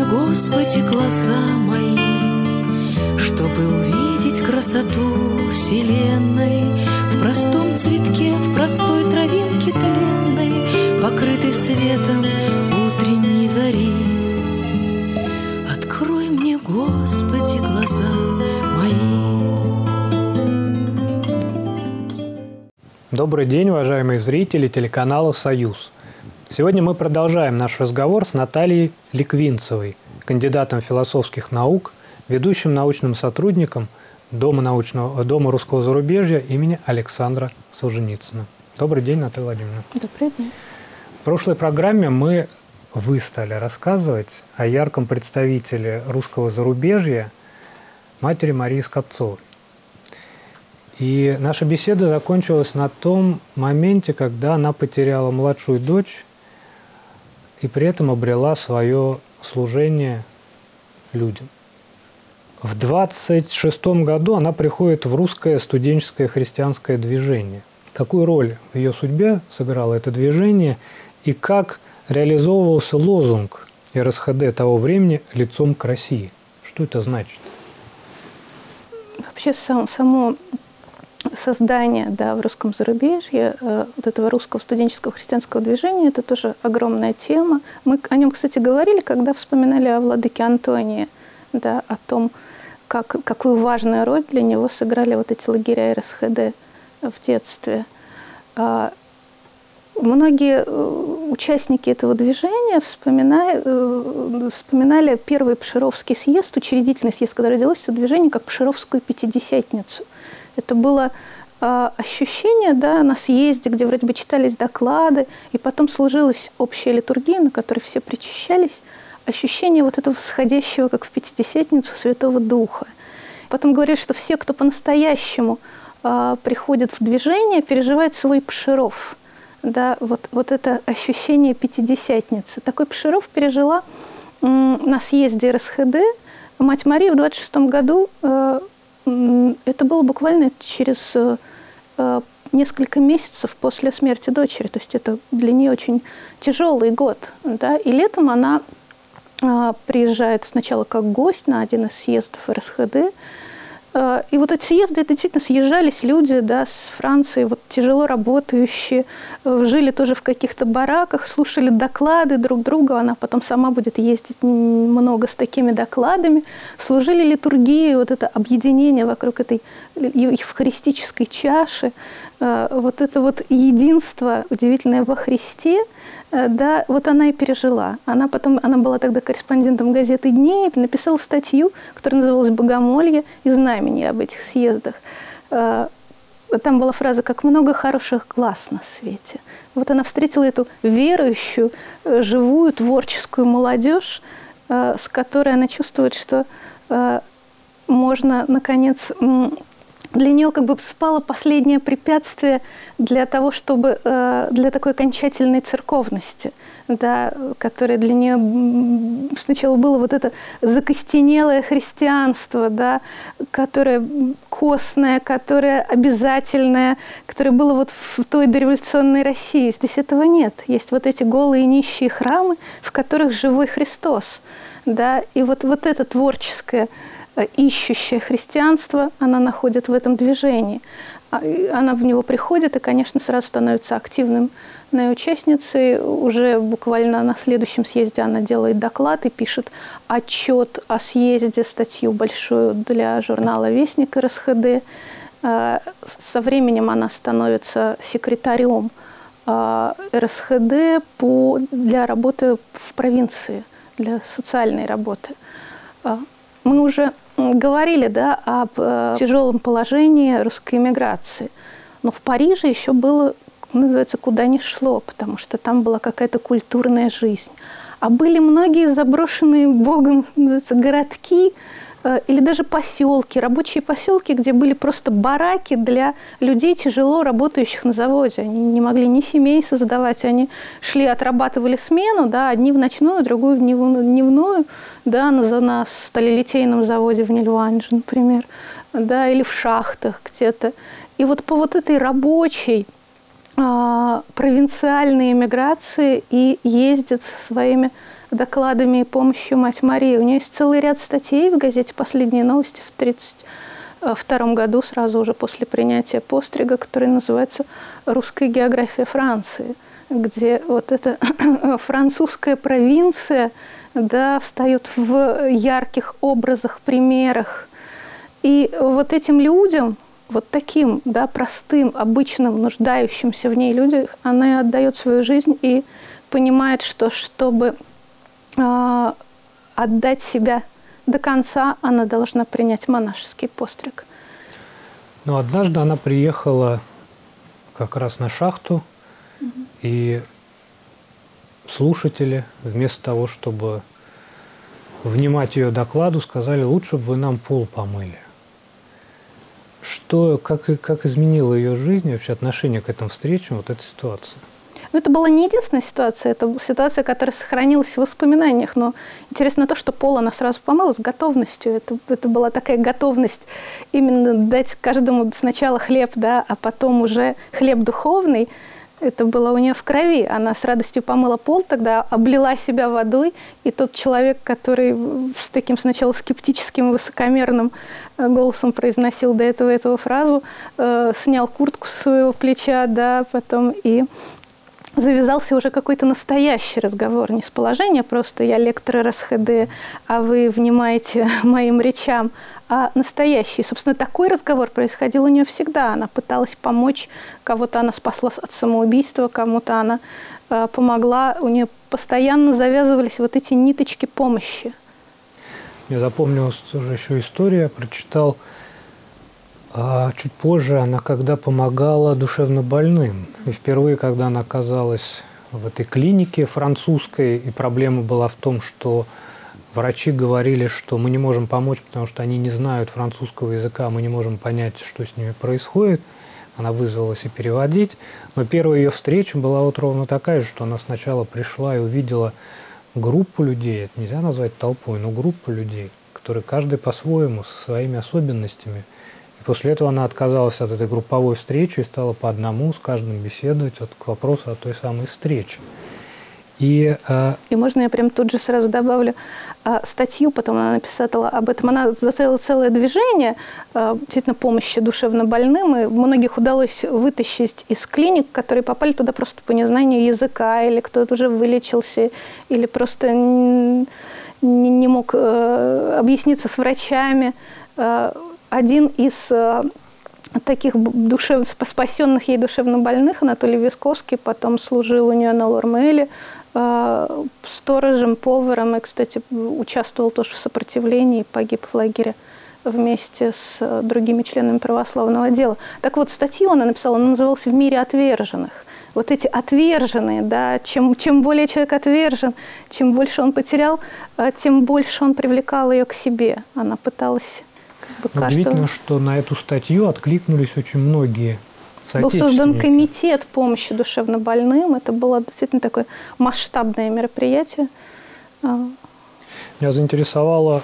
Господи, глаза мои, чтобы увидеть красоту вселенной в простом цветке, в простой травинке тленной, покрытой светом утренней зари. Открой мне, Господи, глаза мои. Добрый день, уважаемые зрители телеканала «Союз». Сегодня мы продолжаем наш разговор с Натальей Ликвинцевой, кандидатом философских наук, ведущим научным сотрудником Дома русского зарубежья имени Александра Солженицына. Добрый день, Наталья Владимировна. Добрый день. В прошлой программе вы стали рассказывать о ярком представителе русского зарубежья, матери Марии Скопцовой. И наша беседа закончилась на том моменте, когда она потеряла младшую дочь и при этом обрела свое служение людям. В 26 году она приходит в русское студенческое христианское движение. Какую роль в ее судьбе сыграло это движение и как реализовывался лозунг РСХД того времени «Лицом к России»? Что это значит? Вообще само создание в русском зарубежье вот этого русского студенческого христианского движения – это тоже огромная тема. Мы о нем, кстати, говорили, когда вспоминали о владыке Антонии, о том, какую важную роль для него сыграли вот эти лагеря РСХД в детстве. Многие участники этого движения вспоминали первый Пшеровский съезд, учредительный съезд, когда родилось это движение, как Пшеровскую Пятидесятницу. Это было ощущение на съезде, где вроде бы читались доклады, и потом служилась общая литургия, на которой все причащались, ощущение вот этого восходящего, как в Пятидесятницу, Святого Духа. Потом говорят, что все, кто по-настоящему приходит в движение, переживает свой Пшеров. Вот это ощущение Пятидесятницы. Такой Пшеров пережила на съезде РСХД мать Мария в 26 году. Это было буквально через несколько месяцев после смерти дочери. То есть это для нее очень тяжелый год. И летом она приезжает сначала как гость на один из съездов РСХД. И вот эти съезды, это действительно съезжались люди с Франции, тяжело работающие, жили тоже в каких-то бараках, слушали доклады друг друга. Она потом сама будет ездить много с такими докладами. Служили литургии, вот это объединение вокруг этой евхаристической чаши, вот это вот единство удивительное во Христе. Вот она и пережила. Она была тогда корреспондентом газеты «Дней», написала статью, которая называлась «Богомолье и знамения» об этих съездах. Там была фраза «Как много хороших глаз на свете». Вот она встретила эту верующую, живую, творческую молодежь, с которой она чувствует, что можно, наконец... Для нее спало последнее препятствие для того, чтобы для такой окончательной церковности, которое для нее сначала было вот это закостенелое христианство, которое костное, которое обязательное, которое было в той дореволюционной России. Здесь этого нет. Есть вот эти голые нищие храмы, в которых живой Христос. И вот это творческое, ищущее христианство, она находит в этом движении. Она в него приходит и, конечно, сразу становится активной участницей. Уже буквально на следующем съезде она делает доклад и пишет отчет о съезде, статью большую для журнала «Вестник» РСХД. Со временем она становится секретарем РСХД для работы в провинции, для социальной работы. Мы уже говорили об тяжелом положении русской эмиграции. Но в Париже еще было, называется, куда ни шло, потому что там была какая-то культурная жизнь. А были многие заброшенные Богом, называется, городки или даже поселки, рабочие поселки, где были просто бараки для людей, тяжело работающих на заводе. Они не могли ни семей создавать, они шли, отрабатывали смену, одни в ночную, другую в дневную, на сталелитейном заводе в Нильванже, например, или в шахтах где-то. И вот по вот этой рабочей провинциальной эмиграции и ездят со своими докладами и помощью Мать Марии. У нее есть целый ряд статей в газете «Последние новости» в 1932 году, сразу уже после принятия пострига, который называется «Русская география Франции», где вот эта французская провинция, да, встает в ярких образах, примерах. И вот этим людям, вот таким, да, простым, обычным, нуждающимся в ней людям, она отдает свою жизнь и понимает, что чтобы отдать себя до конца, она должна принять монашеский постриг. Но однажды она приехала как раз на шахту, и слушатели, вместо того, чтобы внимать ее докладу, сказали: лучше бы вы нам пол помыли. Как изменила ее жизнь, вообще отношение к этим встречам, вот эта ситуация? Ну, это была не единственная ситуация, это ситуация, которая сохранилась в воспоминаниях, но интересно то, что пол она сразу помыла с готовностью. Это была такая готовность именно дать каждому сначала хлеб, да, а потом уже хлеб духовный. Это было у нее в крови. Она с радостью помыла пол, тогда облила себя водой, и тот человек, который с таким сначала скептическим, высокомерным голосом произносил до этого эту фразу, снял куртку с своего плеча, да, потом и завязался уже какой-то настоящий разговор, не с положения просто «я лектор РСХД, а вы внимаете моим речам», а настоящий. Собственно, такой разговор происходил у нее всегда. Она пыталась помочь, кого-то она спасла от самоубийства, кому-то она помогла. У нее постоянно завязывались вот эти ниточки помощи. Мне запомнилась тоже еще история, я прочитал чуть позже, она когда помогала душевнобольным. И впервые, когда она оказалась в этой клинике французской, и проблема была в том, что врачи говорили, что мы не можем помочь, потому что они не знают французского языка, мы не можем понять, что с ними происходит. Она вызвалась и переводить. Но первая ее встреча была вот ровно такая же, что она сначала пришла и увидела группу людей, это нельзя назвать толпой, но группу людей, которые каждый по-своему, со своими особенностями. И после этого она отказалась от этой групповой встречи и стала по одному с каждым беседовать вот к вопросу о той самой встрече. И можно я прям тут же сразу добавлю статью, потом она написала об этом. Она зацелила целое движение действительно помощи душевнобольным, и многих удалось вытащить из клиник, которые попали туда просто по незнанию языка, или кто-то уже вылечился, или просто не мог объясниться с врачами. Один из таких спасенных ей душевнобольных, Анатолий Висковский, потом служил у нее на Лормеле, сторожем, поваром, и, кстати, участвовал тоже в сопротивлении, погиб в лагере вместе с другими членами православного дела. Так вот, статью она написала, она называлась «В мире отверженных». Вот эти отверженные, да, чем более человек отвержен, чем больше он потерял, тем больше он привлекал ее к себе. Она пыталась Удивительно, что на эту статью откликнулись очень многие соотечественники. Был создан комитет помощи душевнобольным. Это было действительно такое масштабное мероприятие. Меня заинтересовала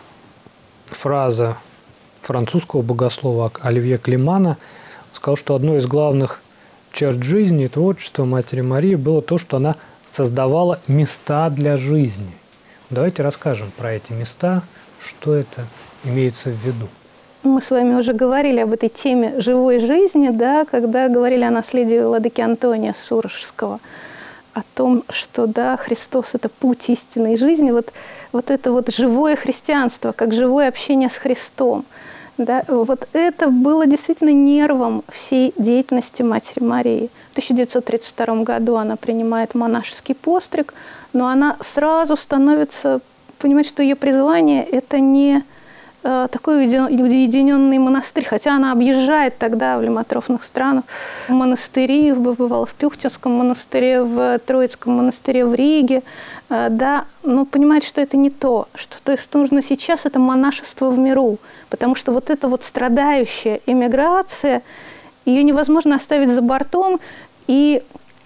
фраза французского богослова Оливье Климана. Он сказал, что одной из главных черт жизни и творчества Матери Марии было то, что она создавала места для жизни. Давайте расскажем про эти места, что это имеется в виду. Мы с вами уже говорили об этой теме живой жизни, да, когда говорили о наследии владыки Антония Сурожского, о том, что да, Христос – это путь истинной жизни, вот это вот живое христианство, как живое общение с Христом. Да, вот это было действительно нервом всей деятельности Матери Марии. В 1932 году она принимает монашеский постриг, но она сразу становится, понимает, что ее призвание – это не такой уединенный монастырь, хотя она объезжает тогда в лимотрофных странах монастыри, бывала в Пюхтинском монастыре, в Троицком монастыре в Риге, да, но понимает, что это не то, что нужно сейчас это монашество в миру, потому что вот эта вот страдающая эмиграция, ее невозможно оставить за бортом и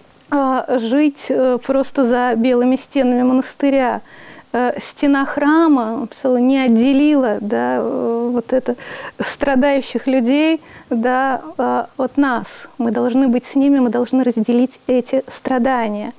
жить просто за белыми стенами монастыря. Стена храма не отделила, да, вот это страдающих людей, да, от нас. Мы должны быть с ними, мы должны разделить эти страдания.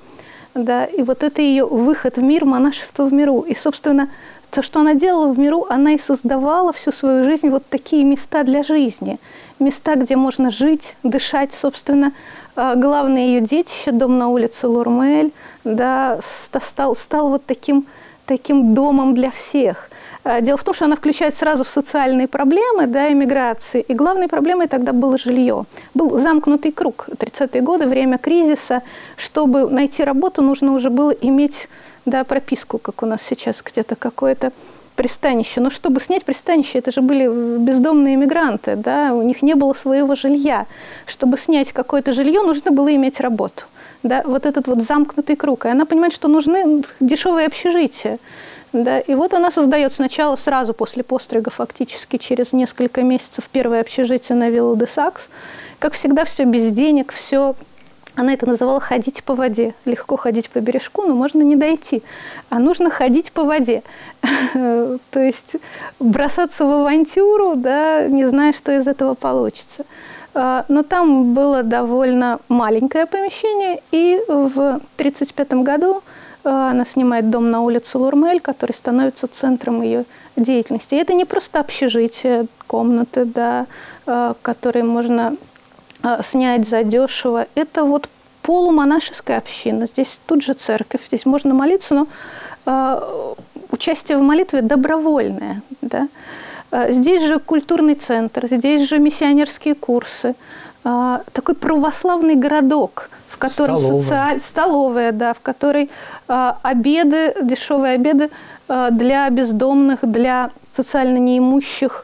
Да, и вот это ее выход в мир, монашество в миру. И, собственно, то, что она делала в миру, она и создавала всю свою жизнь вот такие места для жизни. Места, где можно жить, дышать, собственно. Главное ее детище, дом на улице Лурмель, да, стал вот таким домом для всех. Дело в том, что она включает сразу в социальные проблемы, да, эмиграции. И главной проблемой тогда было жилье. Был замкнутый круг. 30-е годы, время кризиса. Чтобы найти работу, нужно уже было иметь, да, прописку, как у нас сейчас где-то какое-то пристанище. Но чтобы снять пристанище, это же были бездомные эмигранты, да, у них не было своего жилья. Чтобы снять какое-то жилье, нужно было иметь работу. Да, вот этот вот замкнутый круг. И она понимает, что нужны дешевые общежития. Да, и вот она создает сначала, сразу после пострига, фактически через несколько месяцев, первое общежитие на Вилла де Сакс. Как всегда, все без денег, все. Она это называла «ходить по воде». Легко ходить по бережку, но можно не дойти. А нужно ходить по воде. То есть бросаться в авантюру, да, не зная, что из этого получится. Но там было довольно маленькое помещение, и в 1935 году она снимает дом на улице Лурмель, который становится центром ее деятельности. И это не просто общежитие, комнаты, да, которые можно снять задешево. Это вот полумонашеская община. Здесь тут же церковь, здесь можно молиться, но участие в молитве добровольное. Да. Здесь же культурный центр, здесь же миссионерские курсы. Такой православный городок, в котором столовая, да, в которой обеды, дешевые обеды для бездомных, для социально неимущих.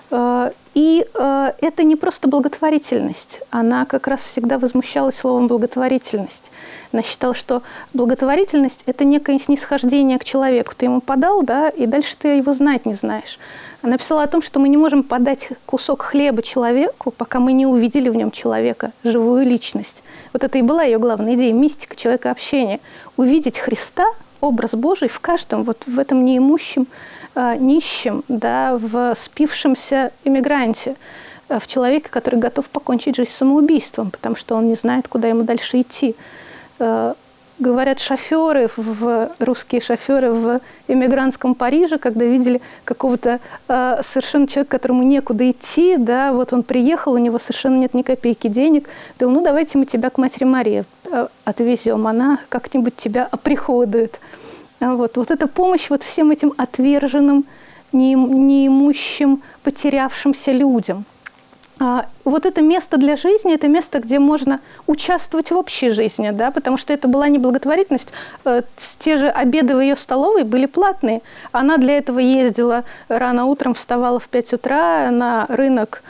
И это не просто благотворительность. Она как раз всегда возмущалась словом «благотворительность». Она считала, что благотворительность – это некое снисхождение к человеку. Ты ему подал, да, и дальше ты его знать не знаешь. Она писала о том, что мы не можем подать кусок хлеба человеку, пока мы не увидели в нем человека, живую личность. Вот это и была ее главная идея – мистика человека-общения. Увидеть Христа, образ Божий в каждом, вот в этом неимущем, нищем, да, в спившемся эмигранте, в человеке, который готов покончить жизнь самоубийством, потому что он не знает, куда ему дальше идти. Говорят, русские шоферы в эмигрантском Париже, когда видели какого-то совершенно человека, которому некуда идти, да, вот он приехал, у него совершенно нет ни копейки денег, говорил, ну давайте мы тебя к Матери Марии отвезем, она как-нибудь тебя оприходует. Вот эта помощь вот всем этим отверженным, неимущим, потерявшимся людям. Вот это место для жизни, это место, где можно участвовать в общей жизни, да, потому что это была не благотворительность. Те же обеды в ее столовой были платные. Она для этого ездила рано утром, вставала в 5 утра на рынок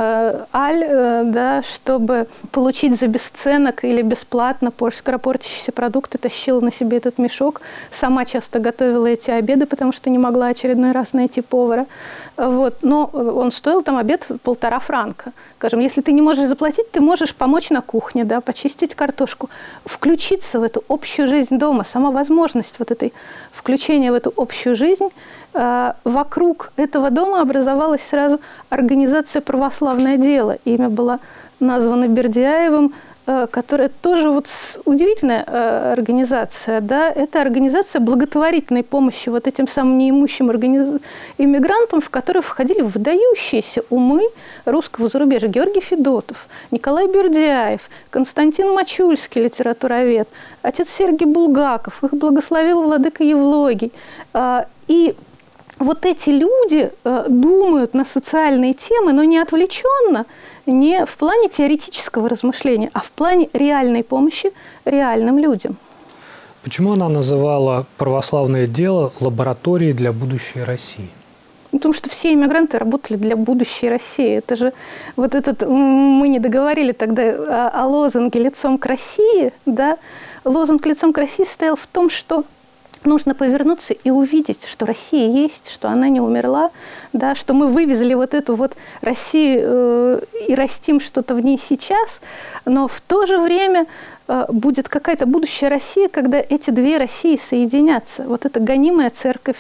Аль, да, чтобы получить за бесценок или бесплатно скоропортящиеся продукты, тащила на себе этот мешок. Сама часто готовила эти обеды, потому что не могла очередной раз найти повара. Вот. Но он стоил там обед 1,5 франка. Скажем, если ты не можешь заплатить, ты можешь помочь на кухне, да, почистить картошку, включиться в эту общую жизнь дома. Сама возможность вот этой включения в эту общую жизнь. Вокруг этого дома образовалась сразу организация «Православное дело». Имя было названо Бердяевым, которая тоже вот удивительная организация. Да? Это организация благотворительной помощи вот этим самым неимущим иммигрантам, в которые входили выдающиеся умы русского зарубежья. Георгий Федотов, Николай Бердяев, Константин Мачульский, литературовед, отец Сергий Булгаков, их благословил владыка Евлогий. И вот эти люди думают на социальные темы, но не отвлеченно, не в плане теоретического размышления, а в плане реальной помощи реальным людям. Почему она называла православное дело лабораторией для будущей России? Потому что все иммигранты работали для будущей России. Это же вот этот, мы не договорили тогда о лозунге «Лицом к России». Да? Лозунг «Лицом к России» состоял в том, что нужно повернуться и увидеть, что Россия есть, что она не умерла, да, что мы вывезли вот эту вот Россию и растим что-то в ней сейчас, но в то же время будет какая-то будущая Россия, когда эти две России соединятся. Вот эта гонимая церковь,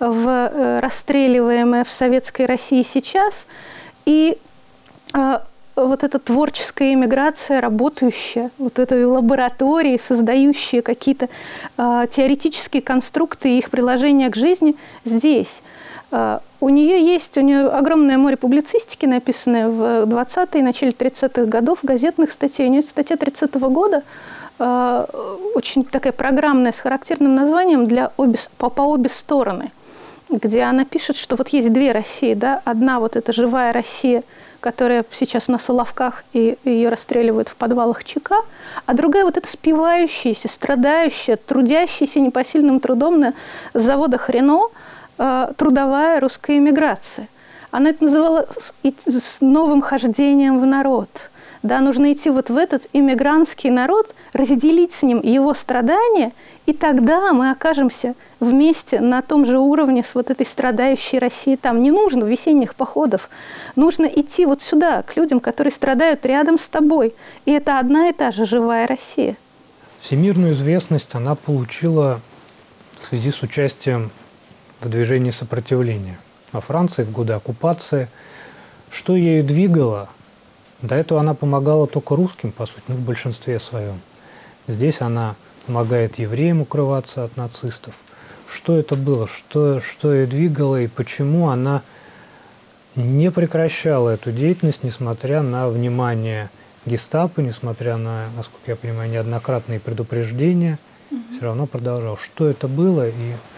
расстреливаемая в советской России сейчас, и вот эта творческая эмиграция, работающая, вот этой лаборатории, создающие какие-то теоретические конструкты и их приложение к жизни здесь. У нее огромное море публицистики, написанное в 20-е, начале 30-х годов, газетных статей. У нее есть статья 30-го года, очень такая программная, с характерным названием по обе стороны, где она пишет, что вот есть две России. Да? Одна вот эта живая Россия, которая сейчас на Соловках, и ее расстреливают в подвалах ЧК, а другая вот эта спивающаяся, страдающая, трудящаяся непосильным трудом на заводах Рено, трудовая русская эмиграция. Она это называла с новым хождением в народ. Да, нужно идти вот в этот эмигрантский народ, разделить с ним его страдания, и тогда мы окажемся вместе на том же уровне с вот этой страдающей Россией. Там не нужно весенних походов. Нужно идти вот сюда, к людям, которые страдают рядом с тобой. И это одна и та же живая Россия. Всемирную известность она получила в связи с участием в движении сопротивления во Франции в годы оккупации. Что ею двигало? До этого она помогала только русским, по сути, в большинстве своем. Здесь она помогает евреям укрываться от нацистов. Что это было? Что ее двигало и почему она не прекращала эту деятельность, несмотря на внимание гестапо, несмотря на, насколько я понимаю, неоднократные предупреждения, все равно продолжала. Что это было?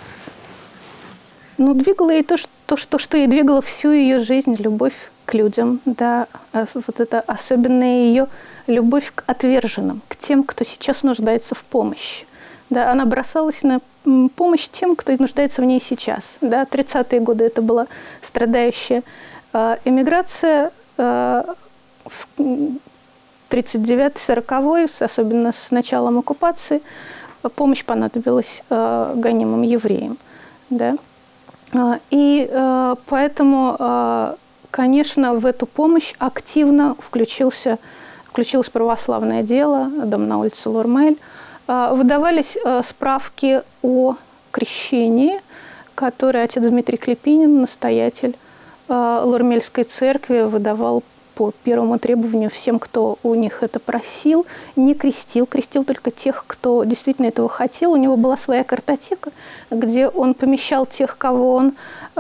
Двигало ей что ей двигало всю ее жизнь, любовь к людям, да, вот это особенная ее любовь к отверженным, к тем, кто сейчас нуждается в помощи. Да, она бросалась на помощь тем, кто нуждается в ней сейчас. Да, 30-е годы это была страдающая эмиграция, 39-40-й, особенно с началом оккупации, помощь понадобилась гонимым евреям. Да. И поэтому, конечно, в эту помощь активно включилось православное дело, дом на улице Лормель. Выдавались справки о крещении, которые отец Дмитрий Клепинин, настоятель Лормельской церкви, выдавал по первому требованию всем, кто у них это просил. Не крестил только тех, кто действительно этого хотел. У него была своя картотека, где он помещал тех, кого он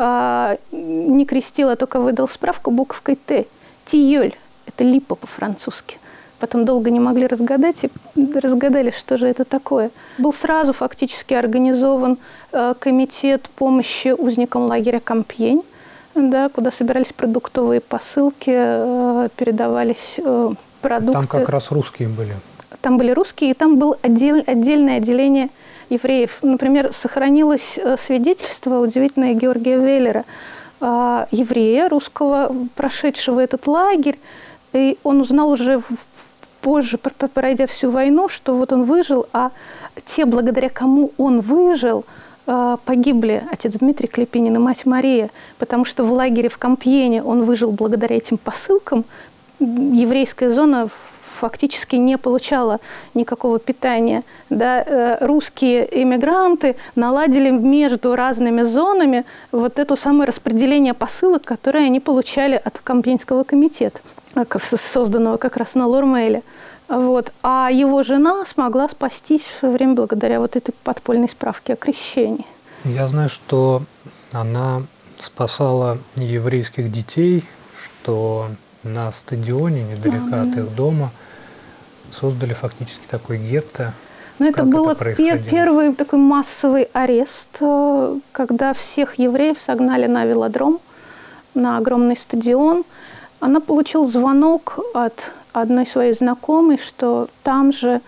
не крестил, а только выдал справку буковкой «Т». Тиёль – это липа по-французски. Потом долго не могли разгадать, и разгадали, что же это такое. Был сразу фактически организован комитет помощи узникам лагеря Кампьень, да, куда собирались продуктовые посылки, передавались продукты. Там как раз русские были. Там были русские, и там было отдельное отделение евреев. Например, сохранилось свидетельство удивительное Георгия Веллера, еврея русского, прошедшего этот лагерь. И он узнал уже позже, пройдя всю войну, что вот он выжил, а те, благодаря кому он выжил, погибли отец Дмитрий Клепинин и мать Мария, потому что в лагере в Кампьене он выжил благодаря этим посылкам. Еврейская зона фактически не получала никакого питания. Да, русские эмигранты наладили между разными зонами вот это самое распределение посылок, которые они получали от Кампьенского комитета, созданного как раз на Лормеле. Вот. А его жена смогла спастись в свое время благодаря вот этой подпольной справке о крещении. Я знаю, что она спасала еврейских детей, что на стадионе, недалеко от их дома, создали фактически такой гетто. Но это был первый такой массовый арест, когда всех евреев согнали на велодром, на огромный стадион. Она получила звонок от одной своей знакомой, что там же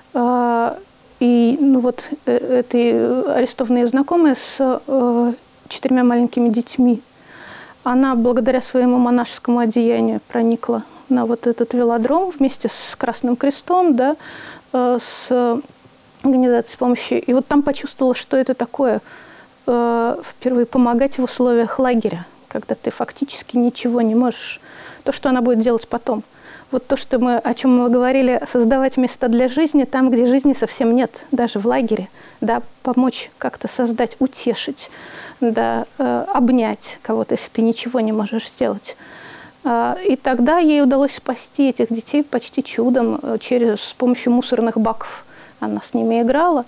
эти арестованные знакомые с 4 маленькими детьми. Она благодаря своему монашескому одеянию проникла на вот этот велодром вместе с Красным Крестом, да, с организацией помощи. И вот там почувствовала, что это такое впервые помогать в условиях лагеря, когда ты фактически ничего не можешь. То, что она будет делать потом. Вот то, о чем мы говорили, создавать места для жизни там, где жизни совсем нет, даже в лагере, да, помочь как-то создать, утешить, да, обнять кого-то, если ты ничего не можешь сделать. И тогда ей удалось спасти этих детей почти чудом с помощью мусорных баков. Она с ними играла,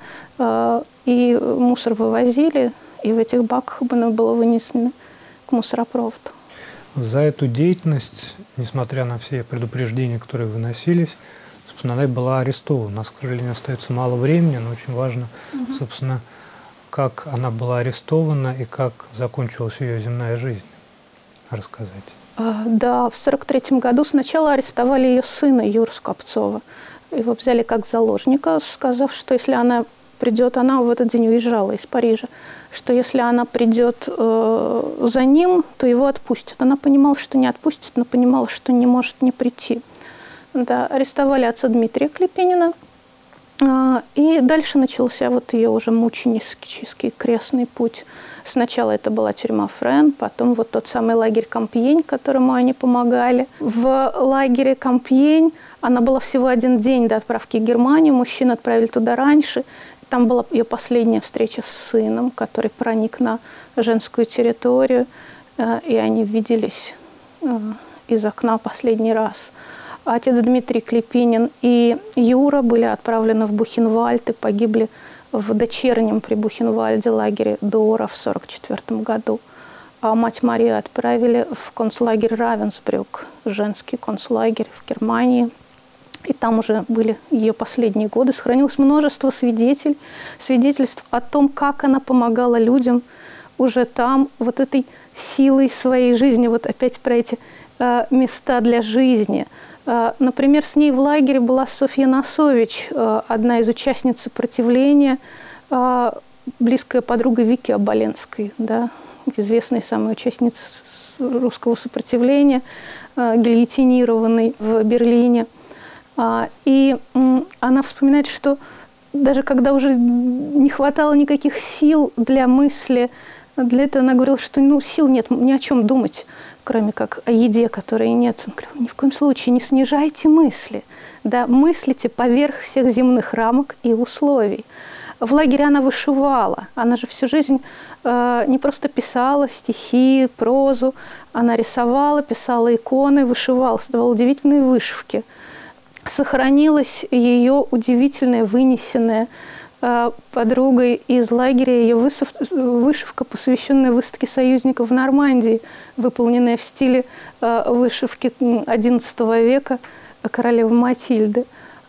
и мусор вывозили, и в этих баках было вынесено к мусоропроводу. За эту деятельность, несмотря на все предупреждения, которые выносились, собственно, она была арестована. У нас, к сожалению, остается мало времени, но очень важно, собственно, как она была арестована и как закончилась ее земная жизнь. Рассказать. Да, в 1943 году сначала арестовали ее сына Юру Скопцова. Его взяли как заложника, сказав, что если она придет, она в этот день уезжала из Парижа, что если она придет за ним, то его отпустят. Она понимала, что не отпустят, но понимала, что не может не прийти. Да, арестовали отца Дмитрия Клепинина, и дальше начался вот ее уже мученический крестный путь. Сначала это была тюрьма Френ, потом вот тот самый лагерь Кампьень, которому они помогали. В лагере Кампьень она была всего один день до отправки в Германию, мужчин отправили туда раньше. Там была ее последняя встреча с сыном, который проник на женскую территорию, и они виделись из окна последний раз. Отец Дмитрий Клепинин и Юра были отправлены в Бухенвальд и погибли в дочернем при Бухенвальде лагере Дора в 1944 году. А мать Марию отправили в концлагерь Равенсбрюк, женский концлагерь в Германии. И там уже были ее последние годы. Сохранилось множество свидетельств о том, как она помогала людям уже там, вот этой силой своей жизни, вот опять про эти места для жизни. Например, с ней в лагере была Софья Носович, одна из участниц сопротивления, близкая подруга Вики Оболенской, да, известной самой участницы русского сопротивления, гильотинированной в Берлине. И она вспоминает, что даже когда уже не хватало никаких сил для мысли, для этого она говорила, что сил нет ни о чем думать, кроме как о еде, которой нет. Он говорил, ни в коем случае не снижайте мысли, да, мыслите поверх всех земных рамок и условий. В лагере она вышивала, она же всю жизнь не просто писала стихи, прозу, она рисовала, писала иконы, вышивала, создавала удивительные вышивки. Сохранилась ее удивительная, вынесенная подругой из лагеря ее вышивка, посвященная выставке союзников в Нормандии, выполненная в стиле вышивки XI века королевы Матильды.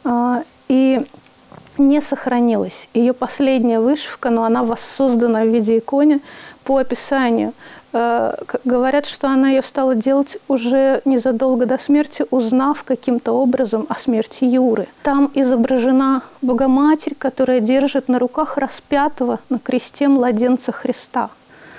И не сохранилась. Ее последняя вышивка, но она воссоздана в виде иконы по описанию. Говорят, что она ее стала делать уже незадолго до смерти, узнав каким-то образом о смерти Юры. Там изображена Богоматерь, которая держит на руках распятого на кресте младенца Христа.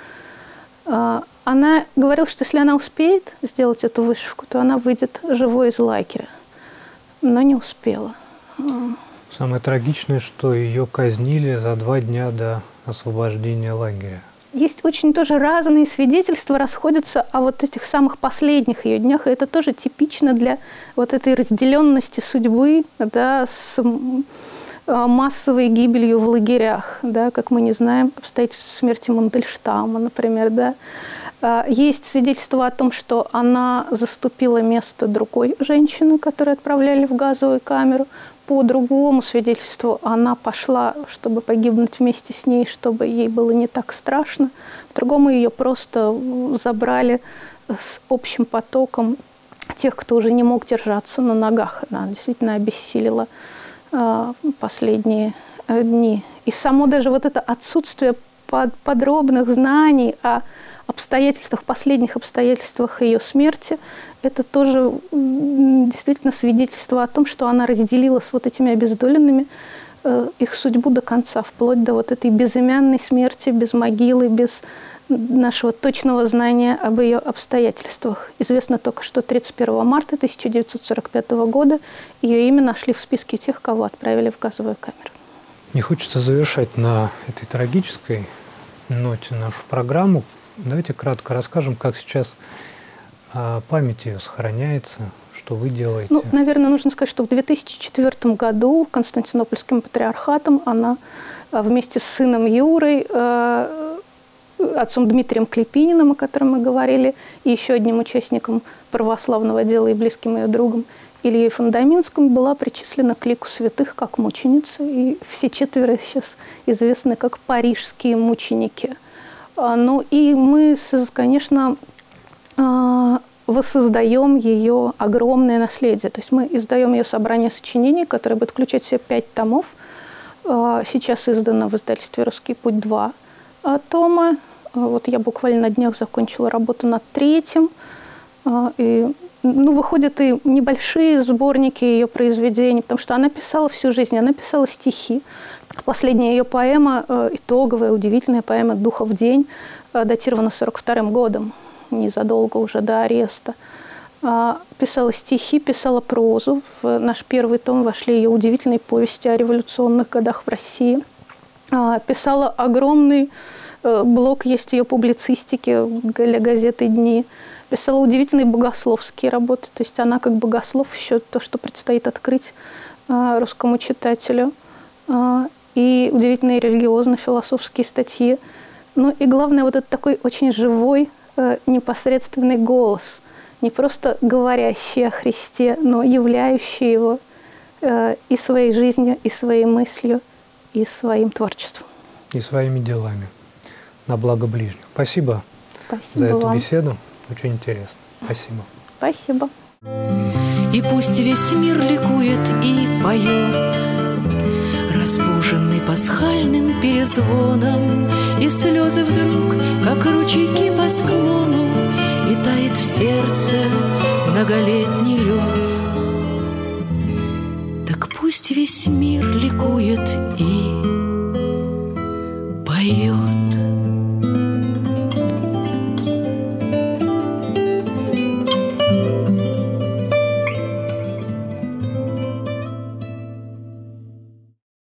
Она говорила, что если она успеет сделать эту вышивку, то она выйдет живой из лагеря. Но не успела. Самое трагичное, что ее казнили за 2 дня до освобождения лагеря. Есть очень тоже разные свидетельства, расходятся о вот этих самых последних ее днях, и это тоже типично для вот этой разделенности судьбы, да, с массовой гибелью в лагерях, да, как мы не знаем обстоятельства смерти Мандельштама, например, да. Есть свидетельства о том, что она заступила место другой женщины, которую отправляли в газовую камеру. По другому свидетельству она пошла, чтобы погибнуть вместе с ней, чтобы ей было не так страшно. По другому ее просто забрали с общим потоком тех, кто уже не мог держаться на ногах. Она действительно обессилила последние дни. И само даже вот это отсутствие подробных знаний о обстоятельствах, последних обстоятельствах ее смерти, это тоже действительно свидетельство о том, что она разделила с вот этими обездоленными их судьбу до конца, вплоть до вот этой безымянной смерти, без могилы, без нашего точного знания об ее обстоятельствах. Известно только, что 31 марта 1945 года ее имя нашли в списке тех, кого отправили в газовую камеру. Не хочется завершать на этой трагической ноте нашу программу. Давайте кратко расскажем, как сейчас память ее сохраняется, что вы делаете. Ну, наверное, нужно сказать, что в 2004 году Константинопольским патриархатом она вместе с сыном Юрой отцом Дмитрием Клепининым, о котором мы говорили, и еще одним участником православного дела и близким ее другом Ильей Фундаминским, была причислена к лику святых как мученица. И все четверо сейчас известны как парижские мученики. Ну и мы, конечно, воссоздаем ее огромное наследие. То есть мы издаем ее собрание сочинений, которое будет включать в себя 5 томов. Сейчас издано в издательстве «Русский путь» 2 тома. Вот я буквально на днях закончила работу над 3-м. И, выходят и небольшие сборники ее произведений, потому что она писала всю жизнь, она писала стихи. Последняя ее поэма, итоговая, удивительная поэма «Духов день», датирована 1942 годом, незадолго уже до ареста. Писала стихи, писала прозу. В наш первый том вошли ее удивительные повести о революционных годах в России. Писала огромный блок, есть ее публицистики для газеты «Дни». Писала удивительные богословские работы. То есть она как богослов еще то, что предстоит открыть русскому читателю. И удивительные религиозно-философские статьи. Ну и главное, вот этот такой очень живой, непосредственный голос. Не просто говорящий о Христе, но являющий его и своей жизнью, и своей мыслью, и своим творчеством. И своими делами на благо ближнего. Спасибо за эту вам. беседу. Очень интересно. Спасибо. Спасибо. И пусть весь мир ликует и поет, разбуженный пасхальным перезвоном, и слезы вдруг, как ручейки по склону, и тает в сердце многолетний лед. Так пусть весь мир ликует и поет.